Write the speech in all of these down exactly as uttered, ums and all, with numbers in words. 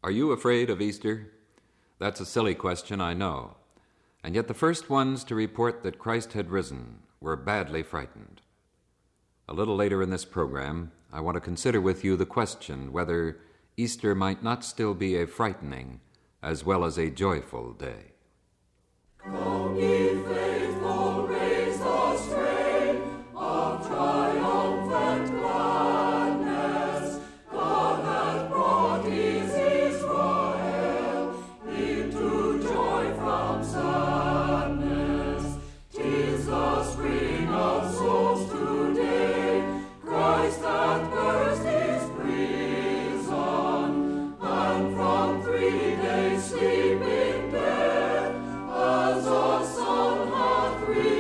Are you afraid of Easter? That's a silly question, I know. And yet the first ones to report that Christ had risen were badly frightened. A little later in this program, I want to consider with you the question whether Easter might not still be a frightening as well as a joyful day. Come ye faithful, raise the strain of triumphant gladness. God hath brought his Israel into joy from sadness. 'Tis the spring of souls today. Christ hath burst his prison, and from three days sleeping dead, as the sun hath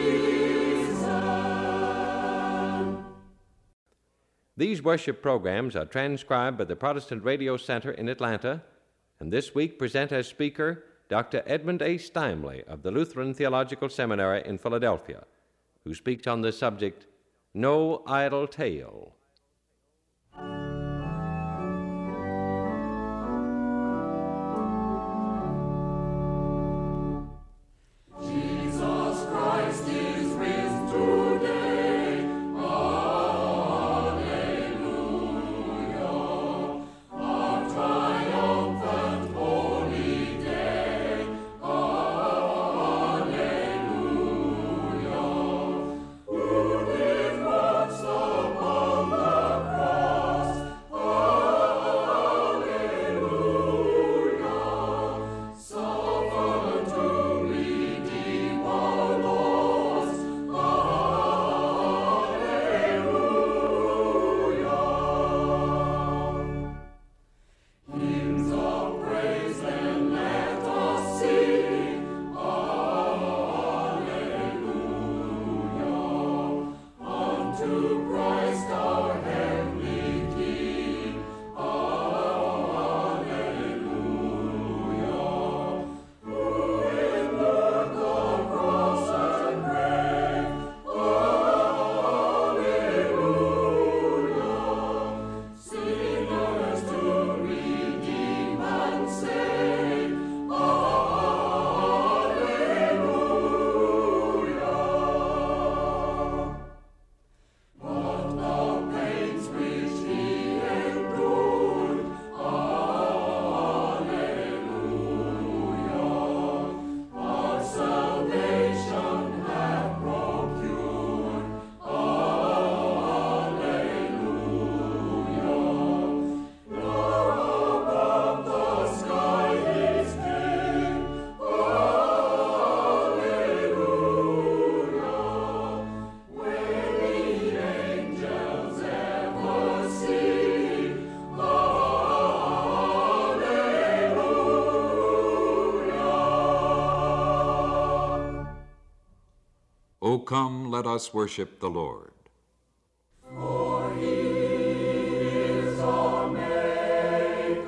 risen. These worship programs are transcribed by the Protestant Radio Center in Atlanta, and this week present as speaker Doctor Edmund A. Steinley of the Lutheran Theological Seminary in Philadelphia, who speaks on the subject, No Idle Tale. Jesus Christ is risen today. Alleluia. Our triumphant holy day. Alleluia. Who did works upon the cross. Alleluia. Suffered to redeem our lost. Alleluia. Hymns of praise then let us sing. Alleluia. Unto Christ our heavenly King. Alleluia. Who endured the cross and grave. Alleluia. Sinners to redeem and save. Alleluia. But the pains which he endured. Alleluia. Our salvation hath procured. Alleluia. Nor above the sky his King. Alleluia. Where the angels ever sing. Alleluia. O come, let us worship the Lord. For he is our Maker.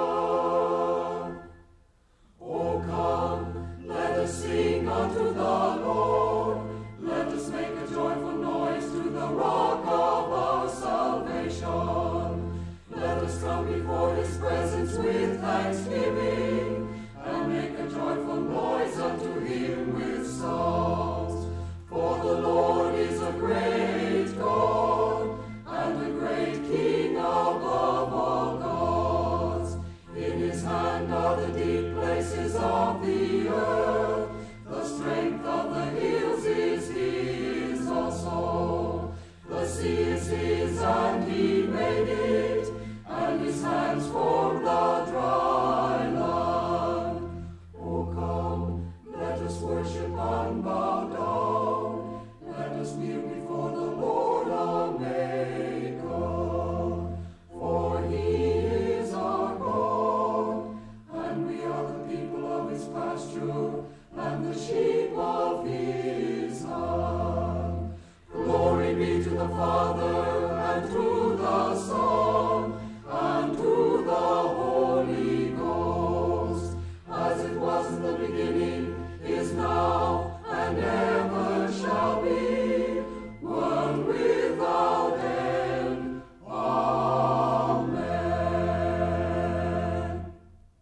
O come, let us sing unto the Lord. Let us make a joyful noise to the rock of our salvation. Let us come before his presence with thanksgiving, and make a joyful noise unto him with songs. For the Lord is a great God, and a great King above all gods. In his hand are the deep places of the earth. The strength of the hills is his also. The sea is his, and he made it, and his hands formed the dry land. O come, let us worship and bow down. Let us kneel before the Lord our Maker. For he is our God, and we are the people of his pasture, and the sheep of his hand. Glory be to the Father, and to the Son, and to the Holy Ghost, as it was in the beginning, is now, and ever shall be, world without end. Amen.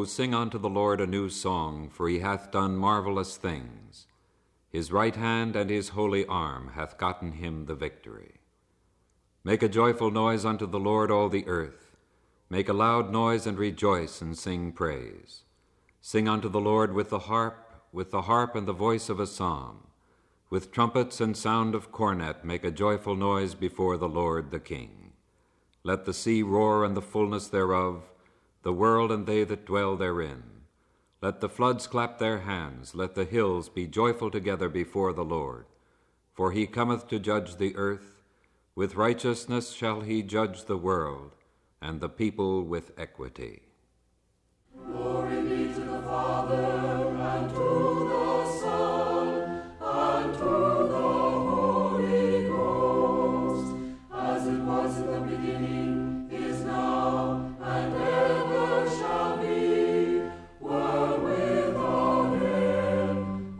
sing unto the Lord a new song, for he hath done marvelous things. His right hand and his holy arm hath gotten him the victory. Make a joyful noise unto the Lord, all the earth. Make a loud noise and rejoice and sing praise. Sing unto the Lord with the harp, with the harp and the voice of a psalm. With trumpets and sound of cornet make a joyful noise before the Lord the King. Let the sea roar and the fullness thereof, the world and they that dwell therein. Let the floods clap their hands, let the hills be joyful together before the Lord. For he cometh to judge the earth, with righteousness shall he judge the world, and the people with equity. Glory be to the Father, and to the Son, and to the Holy Ghost, as it was in the beginning, is now, and ever shall be, world without end.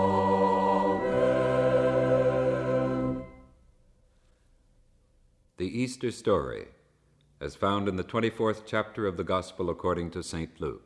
Amen. The Easter Story, as found in the twenty-fourth chapter of the Gospel according to Saint Luke.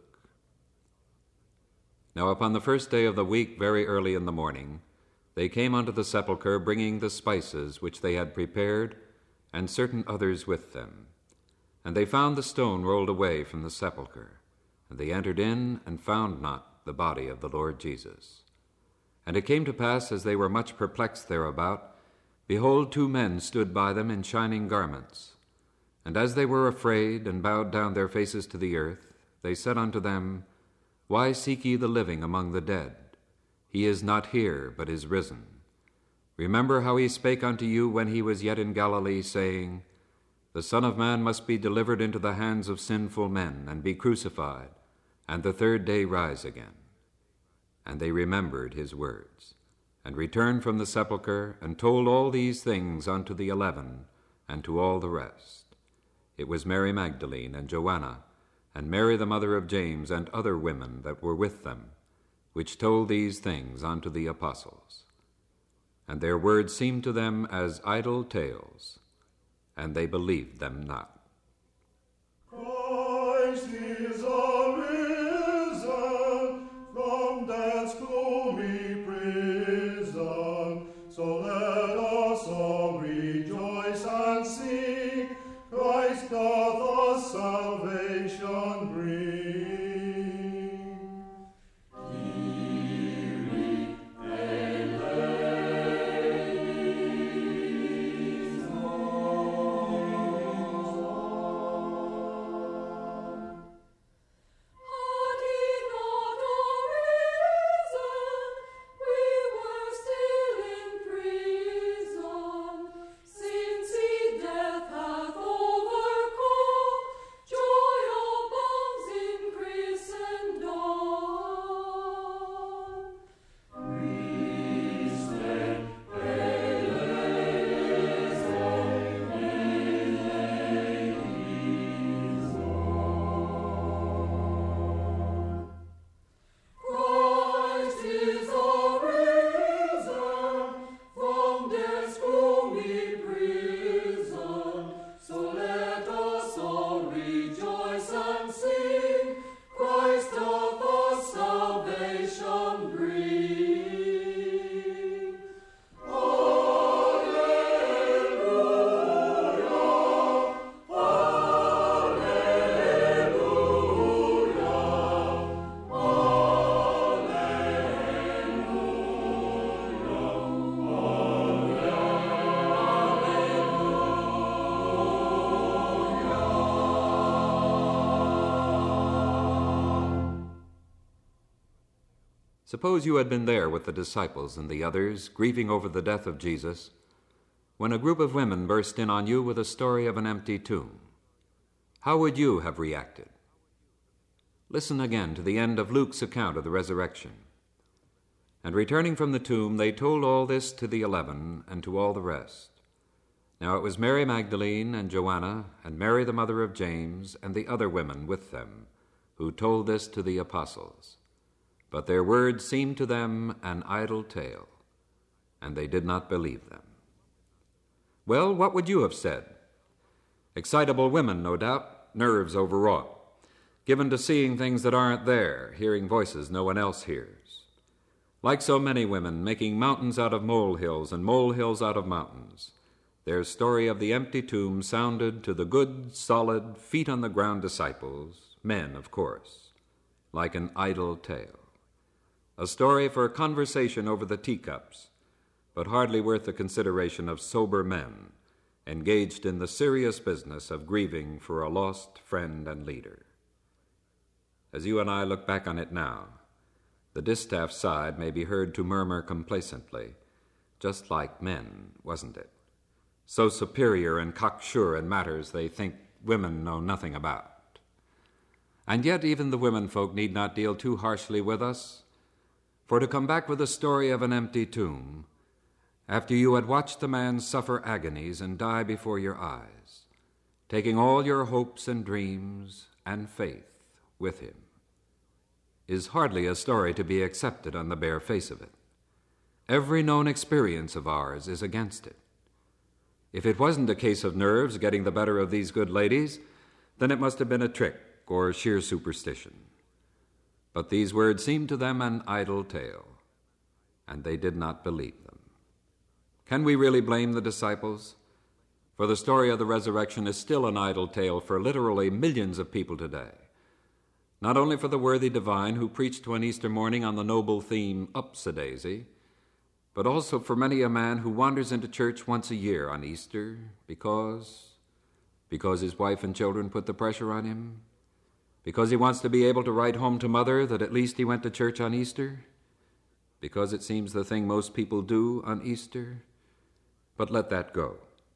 Now upon the first day of the week, very early in the morning, they came unto the sepulchre, bringing the spices which they had prepared, and certain others with them. And they found the stone rolled away from the sepulchre. And they entered in, and found not the body of the Lord Jesus. And it came to pass, as they were much perplexed thereabout, behold, two men stood by them in shining garments. And as they were afraid, and bowed down their faces to the earth, they said unto them, Why seek ye the living among the dead? He is not here, but is risen. Remember how he spake unto you when he was yet in Galilee, saying, The Son of Man must be delivered into the hands of sinful men, and be crucified, and the third day rise again. And they remembered his words, and returned from the sepulchre, and told all these things unto the eleven, and to all the rest. It was Mary Magdalene, and Joanna, and Mary the mother of James, and other women that were with them, which told these things unto the apostles. And their words seemed to them as idle tales, and they believed them not. Christ is arisen from death's gloomy prison, so let us all rejoice and sing. Christ doth us salvation bring. Kyrie eleison. Had he not arisen, we were still in prison. Since he death hath overcome, joy abounds in Christendom. Christe eleison. Christ is arisen from death's gloomy prison, so let us all rejoice and sing. Christ doth us salvation bring. Alleluia, alleluia, Suppose you had been there with the disciples and the others, grieving over the death of Jesus, when a group of women burst in on you with a story of an empty tomb. How would you have reacted? Listen again to the end of Luke's account of the resurrection. And returning from the tomb, they told all this to the eleven and to all the rest. Now it was Mary Magdalene and Joanna and Mary the mother of James and the other women with them, who told this to the apostles. But their words seemed to them an idle tale, and they did not believe them. Well, what would you have said? Excitable women, no doubt, nerves overwrought. given to seeing things that aren't there, hearing voices no one else hears. Like so many women, making mountains out of molehills and molehills out of mountains, their story of the empty tomb sounded to the good, solid, feet-on-the-ground disciples, men, of course, like an idle tale. A story for conversation over the teacups, but hardly worth the consideration of sober men engaged in the serious business of grieving for a lost friend and leader. As you and I look back on it now, the distaff side may be heard to murmur complacently, just like men, wasn't it? So superior and cocksure in matters they think women know nothing about. And yet even the women folk need not deal too harshly with us, for to come back with the story of an empty tomb, after you had watched the man suffer agonies and die before your eyes, taking all your hopes and dreams and faith with him, is hardly a story to be accepted on the bare face of it. Every known experience of ours is against it. If it wasn't a case of nerves getting the better of these good ladies, then it must have been a trick or sheer superstition. But these words seemed to them an idle tale, and they did not believe them. Can we really blame the disciples? For the story of the resurrection is still an idle tale for literally millions of people today. Not only for the worthy divine who preached one Easter morning on the noble theme, Ups-a-Daisy, but also for many a man who wanders into church once a year on Easter because, because his wife and children put the pressure on him, because he wants to be able to write home to mother that at least he went to church on Easter, because it seems the thing most people do on Easter. But let that go.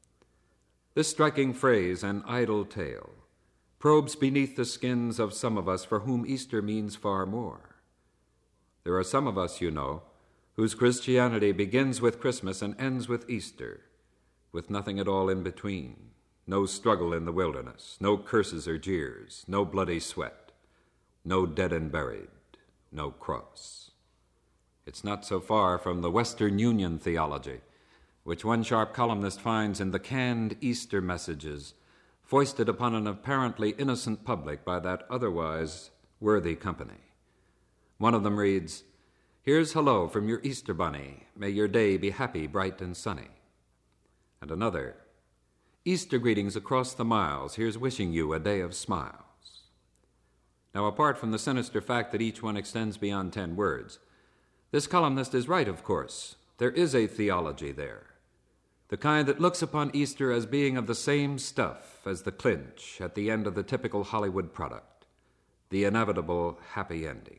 This striking phrase, an idle tale, probes beneath the skins of some of us for whom Easter means far more. There are some of us, you know, whose Christianity begins with Christmas and ends with Easter, with nothing at all in between, no struggle in the wilderness, no curses or jeers, no bloody sweat, no dead and buried, no cross. It's not so far from the Western Union theology, which one sharp columnist finds in the canned Easter messages foisted upon an apparently innocent public by that otherwise worthy company. One of them reads, "Here's hello from your Easter bunny. May your day be happy, bright, and sunny." And another, "Easter greetings across the miles. Here's wishing you a day of smiles." Now, apart from the sinister fact that each one extends beyond ten words, this columnist is right, of course. There is a theology there, the kind that looks upon Easter as being of the same stuff as the clinch at the end of the typical Hollywood product, the inevitable happy ending.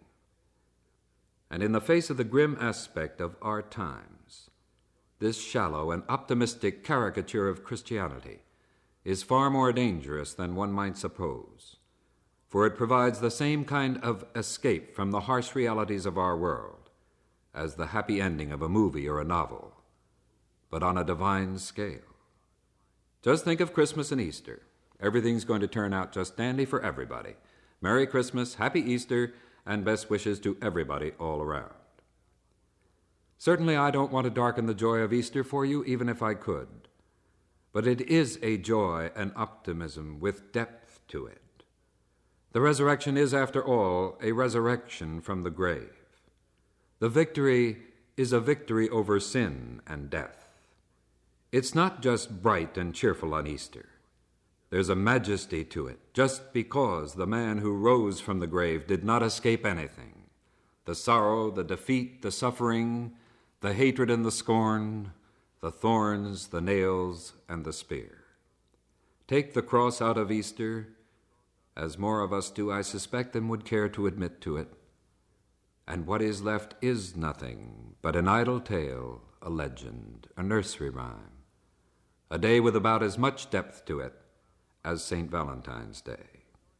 And in the face of the grim aspect of our times, this shallow and optimistic caricature of Christianity is far more dangerous than one might suppose, for it provides the same kind of escape from the harsh realities of our world as the happy ending of a movie or a novel, but on a divine scale. Just think of Christmas and Easter. Everything's going to turn out just dandy for everybody. Merry Christmas, Happy Easter, and best wishes to everybody all around. Certainly I don't want to darken the joy of Easter for you, even if I could. But it is a joy and optimism with depth to it. The resurrection is, after all, a resurrection from the grave. The victory is a victory over sin and death. It's not just bright and cheerful on Easter. There's a majesty to it, just because the man who rose from the grave did not escape anything. The sorrow, the defeat, the suffering, the hatred and the scorn, the thorns, the nails, and the spear. Take the cross out of Easter, as more of us do, I suspect, than would care to admit to it, and what is left is nothing but an idle tale, a legend, a nursery rhyme, a day with about as much depth to it as Saint Valentine's Day.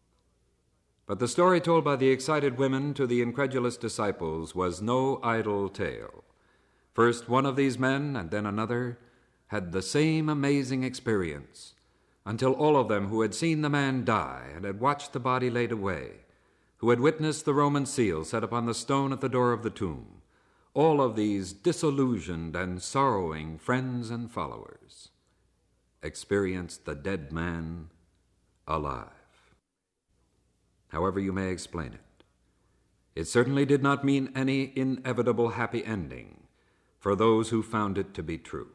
But the story told by the excited women to the incredulous disciples was no idle tale. First one of these men, and then another, had the same amazing experience, until all of them who had seen the man die and had watched the body laid away, who had witnessed the Roman seal set upon the stone at the door of the tomb, all of these disillusioned and sorrowing friends and followers experienced the dead man alive. however you may explain it. It certainly did not mean any inevitable happy ending for those who found it to be true.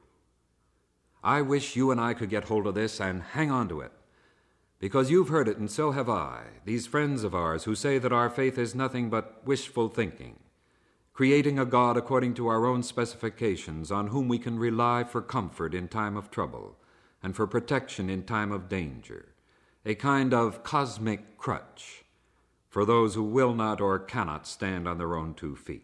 I wish you and I could get hold of this and hang on to it, because you've heard it and so have I, these friends of ours who say that our faith is nothing but wishful thinking, creating a God according to our own specifications on whom we can rely for comfort in time of trouble and for protection in time of danger, a kind of cosmic crutch for those who will not or cannot stand on their own two feet.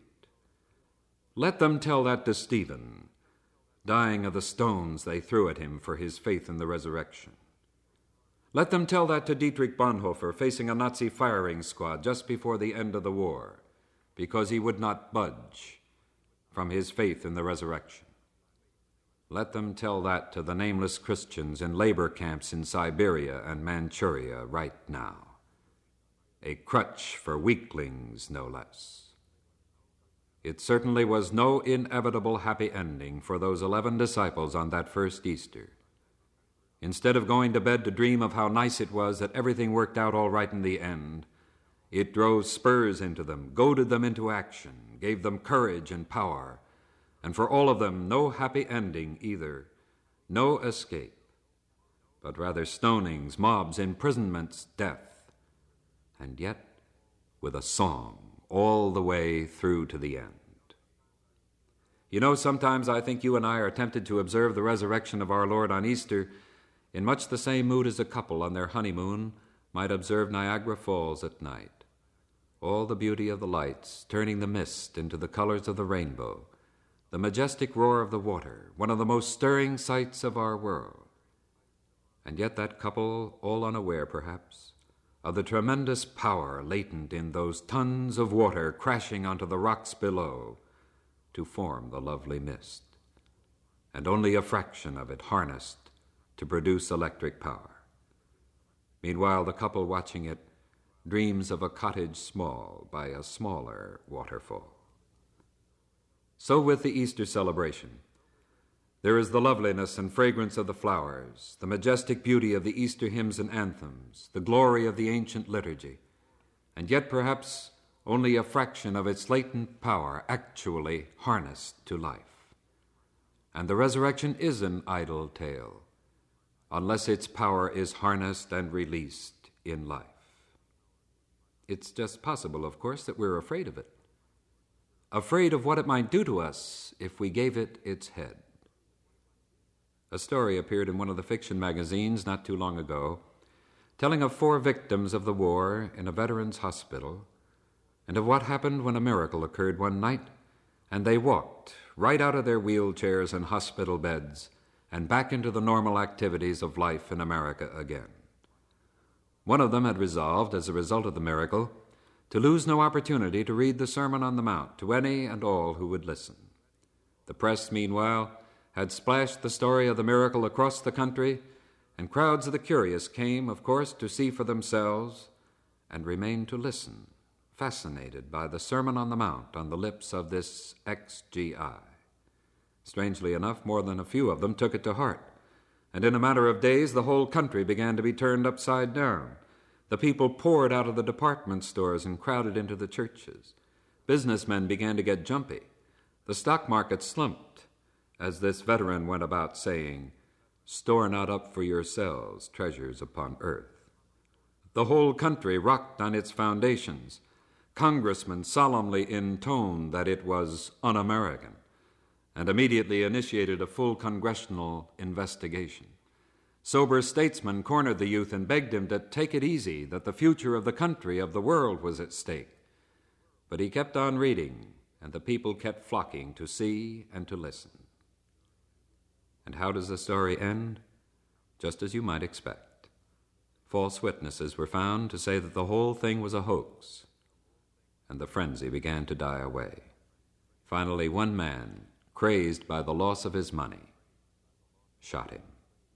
Let them tell that to Stephen, dying of the stones they threw at him for his faith in the resurrection. Let them tell that to Dietrich Bonhoeffer, facing a Nazi firing squad just before the end of the war, because he would not budge from his faith in the resurrection. Let them tell that to the nameless Christians in labor camps in Siberia and Manchuria right now. A crutch for weaklings, no less. It certainly was no inevitable happy ending for those eleven disciples on that first Easter. Instead of going to bed to dream of how nice it was that everything worked out all right in the end, it drove spurs into them, goaded them into action, gave them courage and power, and for all of them no happy ending either, no escape, but rather stonings, mobs, imprisonments, death, and yet with a song all the way through to the end. You know, sometimes I think you and I are tempted to observe the resurrection of our Lord on Easter in much the same mood as a couple on their honeymoon might observe Niagara Falls at night. All the beauty of the lights, turning the mist into the colors of the rainbow, the majestic roar of the water, one of the most stirring sights of our world. And yet that couple, all unaware perhaps, of the tremendous power latent in those tons of water crashing onto the rocks below to form the lovely mist, and only a fraction of it harnessed to produce electric power. Meanwhile, the couple watching it dreams of a cottage small by a smaller waterfall. So with the Easter celebration, there is the loveliness and fragrance of the flowers, the majestic beauty of the Easter hymns and anthems, the glory of the ancient liturgy, and yet perhaps only a fraction of its latent power actually harnessed to life. And the resurrection is an idle tale, unless its power is harnessed and released in life. It's just possible, of course, that we're afraid of it, afraid of what it might do to us if we gave it its head. A story appeared in one of the fiction magazines not too long ago, telling of four victims of the war in a veterans' hospital, and of what happened when a miracle occurred one night, and they walked right out of their wheelchairs and hospital beds and back into the normal activities of life in America again. One of them had resolved, as a result of the miracle, to lose no opportunity to read the Sermon on the Mount to any and all who would listen. The press, meanwhile, had splashed the story of the miracle across the country, and crowds of the curious came, of course, to see for themselves and remained to listen, fascinated by the Sermon on the Mount on the lips of this ex G I. Strangely enough, more than a few of them took it to heart, and in a matter of days the whole country began to be turned upside down. The people poured out of the department stores and crowded into the churches. Businessmen began to get jumpy. The stock market slumped, as this veteran went about saying, "Store not up for yourselves treasures upon earth." The whole country rocked on its foundations. Congressmen solemnly intoned that it was un-American, and immediately initiated a full congressional investigation. Sober statesmen cornered the youth and begged him to take it easy, that the future of the country, of the world, was at stake. But he kept on reading, and the people kept flocking to see and to listen. And how does the story end? Just as you might expect. False witnesses were found to say that the whole thing was a hoax, and the frenzy began to die away. Finally, one man, crazed by the loss of his money, shot him.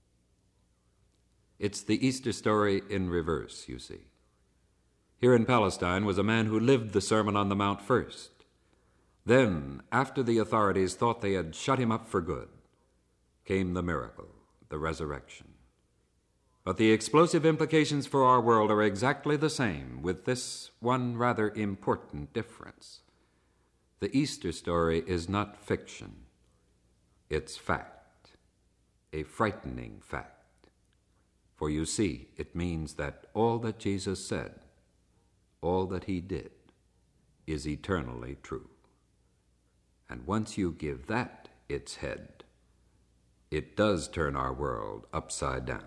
It's the Easter story in reverse, you see. Here in Palestine was a man who lived the Sermon on the Mount first. Then, after the authorities thought they had shut him up for good, came the miracle, the resurrection. But the explosive implications for our world are exactly the same, with this one rather important difference. The Easter story is not fiction. It's fact, a frightening fact. For you see, it means that all that Jesus said, all that he did, is eternally true. And once you give that its head, it does turn our world upside down.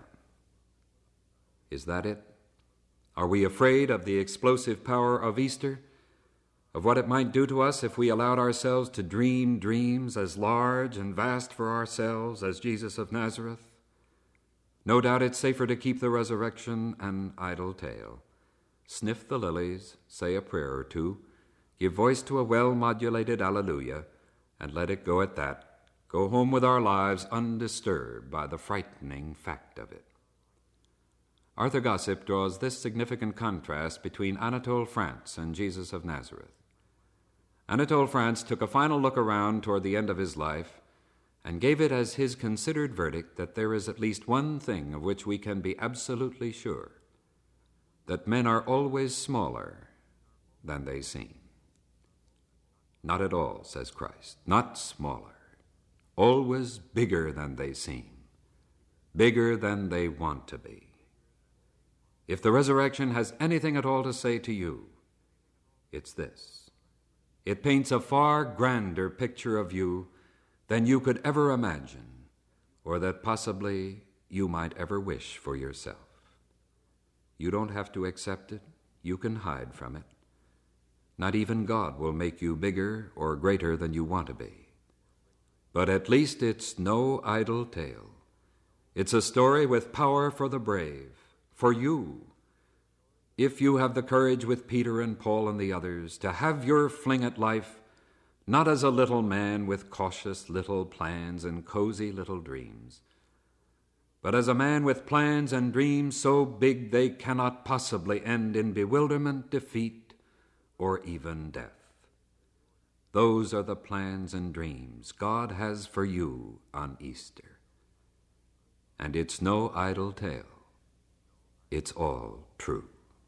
Is that it? Are we afraid of the explosive power of Easter? Of what it might do to us if we allowed ourselves to dream dreams as large and vast for ourselves as Jesus of Nazareth? No doubt it's safer to keep the resurrection an idle tale. Sniff the lilies, say a prayer or two, give voice to a well-modulated alleluia, and let it go at that. Go home with our lives undisturbed by the frightening fact of it. Arthur Gossip draws this significant contrast between Anatole France and Jesus of Nazareth. Anatole France took a final look around toward the end of his life and gave it as his considered verdict that there is at least one thing of which we can be absolutely sure, that men are always smaller than they seem. Not at all, says Christ, not smaller, always bigger than they seem, bigger than they want to be. If the resurrection has anything at all to say to you, it's this. It paints a far grander picture of you than you could ever imagine, or that possibly you might ever wish for yourself. You don't have to accept it. You can hide from it. Not even God will make you bigger or greater than you want to be. But at least it's no idle tale. It's a story with power for the brave, for you. If you have the courage with Peter and Paul and the others to have your fling at life, not as a little man with cautious little plans and cozy little dreams, but as a man with plans and dreams so big they cannot possibly end in bewilderment, defeat, or even death. Those are the plans and dreams God has for you on Easter. And it's no idle tale. It's all true.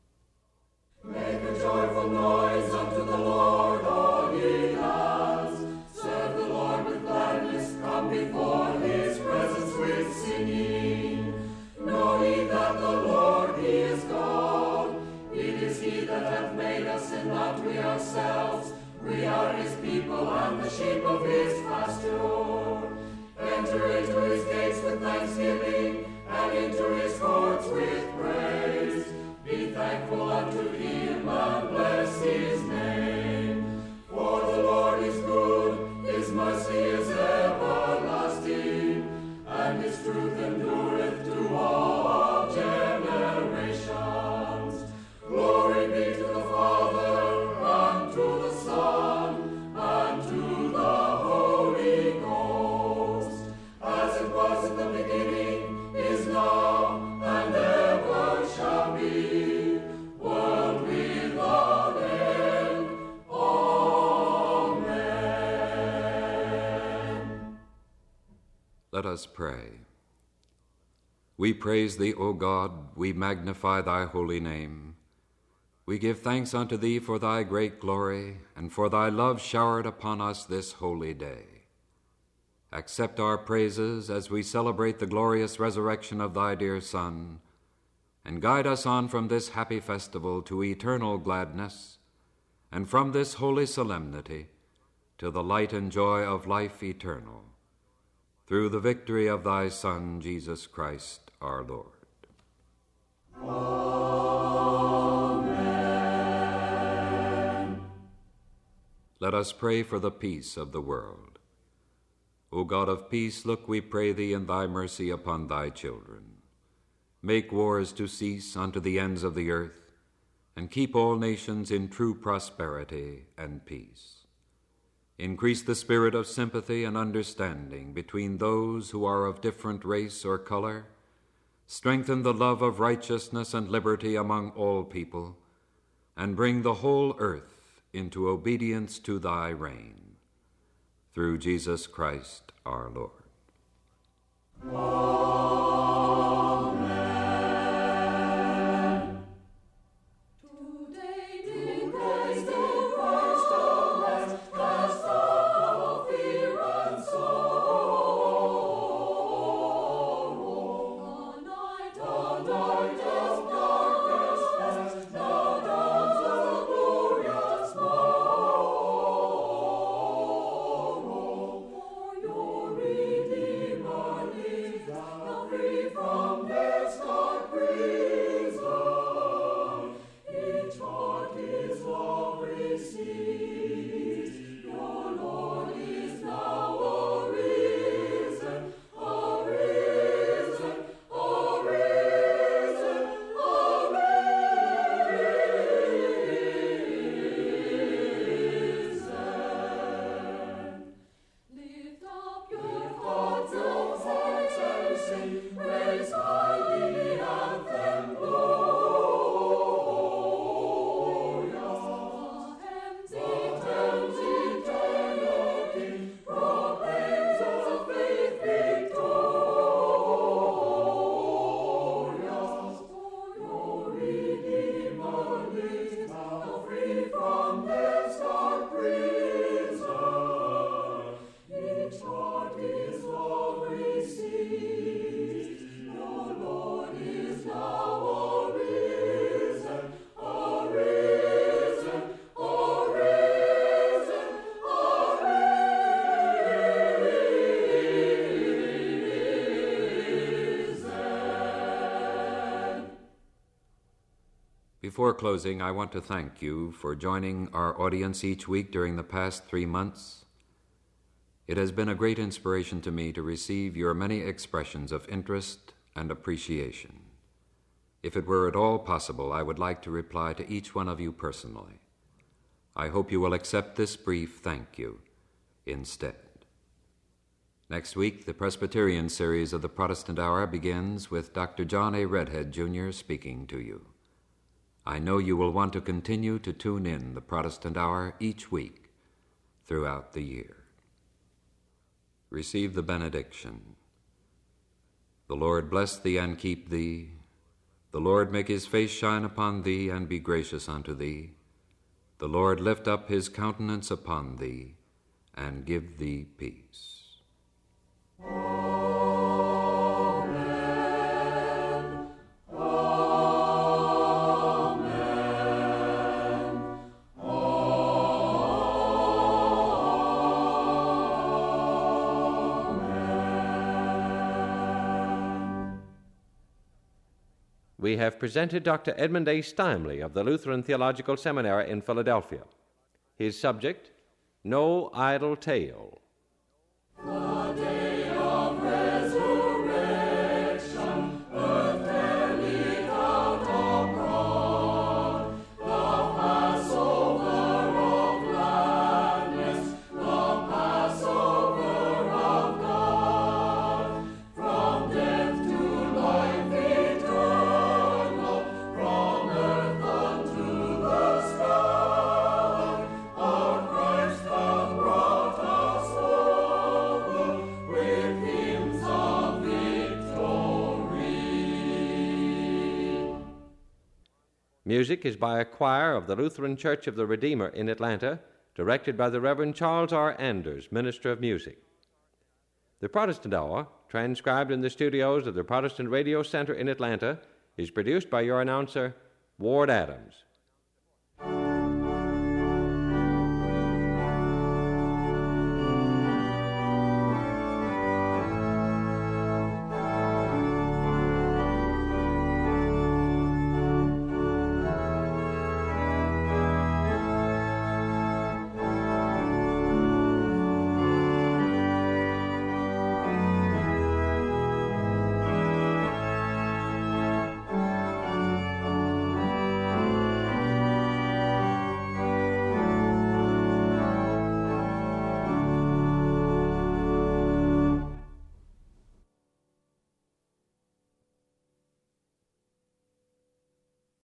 Make a joyful noise unto the Lord, all ye lands. Serve the Lord with gladness. Come before his presence with singing. Know ye that the Lord, he is God. It is he that hath made us, and not we ourselves. We are his people, and the sheep of his pasture. Enter into his gates with thanksgiving, and into his courts with praise. Be thankful unto him, and bless his name. For the Lord is good, his mercy is everlasting, and his truth endureth to all generations. Glory be to the Father, and to the Son, and to the Holy Ghost, as it was in the beginning, is now, and ever shall be, world without end. Amen. Let us pray. We praise thee, O God, we magnify thy holy name. We give thanks unto thee for thy great glory, and for thy love showered upon us this holy day. Accept our praises as we celebrate the glorious resurrection of thy dear Son, and guide us on from this happy festival to eternal gladness, and from this holy solemnity to the light and joy of life eternal, through the victory of thy Son, Jesus Christ, our Lord. Amen. Let us pray for the peace of the world. O God of peace, look, we pray thee, in thy mercy upon thy children. Make wars to cease unto the ends of the earth, and keep all nations in true prosperity and peace. Increase the spirit of sympathy and understanding between those who are of different race or color. Strengthen the love of righteousness and liberty among all people, and bring the whole earth into obedience to thy reign. Through Jesus Christ our Lord. Amen. Before closing, I want to thank you for joining our audience each week during the past three months. It has been a great inspiration to me to receive your many expressions of interest and appreciation. If it were at all possible, I would like to reply to each one of you personally. I hope you will accept this brief thank you instead. Next week, the Presbyterian series of the Protestant Hour begins with Doctor John A. Redhead, Junior speaking to you. I know you will want to continue to tune in the Protestant Hour each week throughout the year. Receive the benediction. The Lord bless thee and keep thee. The Lord make his face shine upon thee and be gracious unto thee. The Lord lift up his countenance upon thee and give thee peace. Amen. Amen. Amen. We have presented Doctor Edmund A. Steinley of the Lutheran Theological Seminary in Philadelphia. His subject, No Idle Tale. The day of resurrection, earth daily out abroad. The Passover of gladness, the Passover of God. From death to life eternal, from earth unto the sky. Our Christ hath brought us over with hymns of victory. Music is by a choir of the Lutheran Church of the Redeemer in Atlanta, directed by the Reverend Charles R. Anders, Minister of Music. The Protestant Hour, transcribed in the studios of the Protestant Radio Center in Atlanta, is produced by your announcer, Ward Adams.